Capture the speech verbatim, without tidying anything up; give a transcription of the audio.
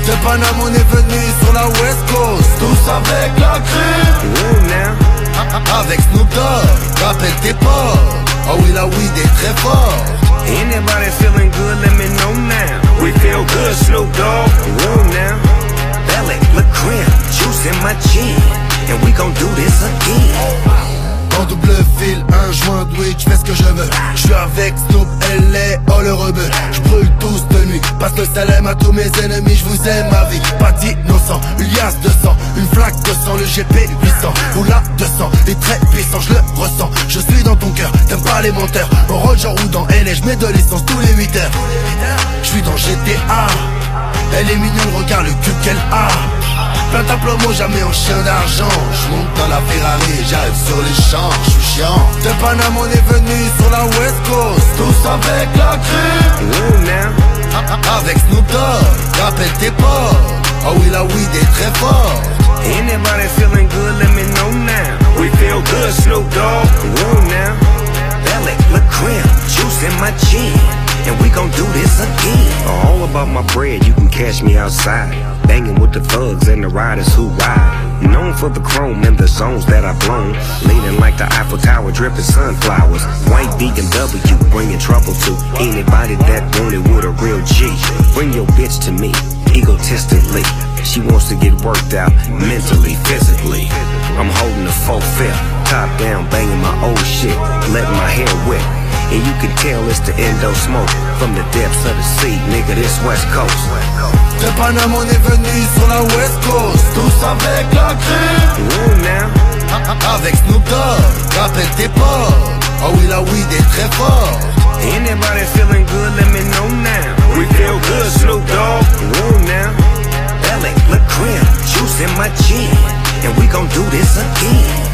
De Paname on est venu sur la West Coast, tous avec la crime. Woo now. Avec Snoop Dogg, rappelle tes potes. Oh oui la weed est très fort. Anybody feeling good, let me know now. We feel good, Snoop Dogg. Woo now. Belly, look crim, juice in my chin, and we gon' do this again. En double fil, un joint de weed, j'fais ce que je veux. J'suis avec Snoop, L A, oh le rebeu. J'brûle tous de nuit, passe le salem à tous mes ennemis, j'vous aime ma vie. Pas d'innocent, une liasse de sang, une flaque de sang, le G P huit cents. Ou là deux cents, est très puissant, je le ressens. Je suis dans ton cœur, t'aimes pas les menteurs. En road, j'en roule dans L A, j'mets de l'essence tous les huit heures. J'suis dans G T A, elle est mignonne, regarde le cul qu'elle a. Plein d'aplomo, jamais en chien d'argent. J'monte dans la Ferrari, j'arrive sur les champs, j'suis chiant. De Paname on est venu sur la West Coast, tous avec la crime. Woo now. Avec Snoop Dogg, rappelle tes potes. Oh oui la weed est très fort. Anybody feeling good, let me know now. We feel good, Snoop Dogg. Woo now. Belly, look crim, juice in my chin, and we gon' do this again. All about my bread, you can catch me outside, banging with the thugs and the riders who ride. Known for the chrome and the zones that I've blown, leaning like the Eiffel Tower, dripping sunflowers. White B M W, bringing trouble to anybody that want it with a real G. Bring your bitch to me, egotistically. She wants to get worked out mentally, physically. I'm holding the full fifth, top down, banging my old shit, letting my hair wet. And you can tell it's the endo smoke from the depths of the sea, nigga, this West Coast. De Paname on est venu sur la West Coast, tous avec la crime. Woo now. Avec Snoop Dogg, rappelle tes potes. Oh oui la weed est très fort. Anybody feeling good, let me know now. We feel good, Snoop Dogg. Woo now. Belly, look crim, juice in my chin, and we gon' do this again.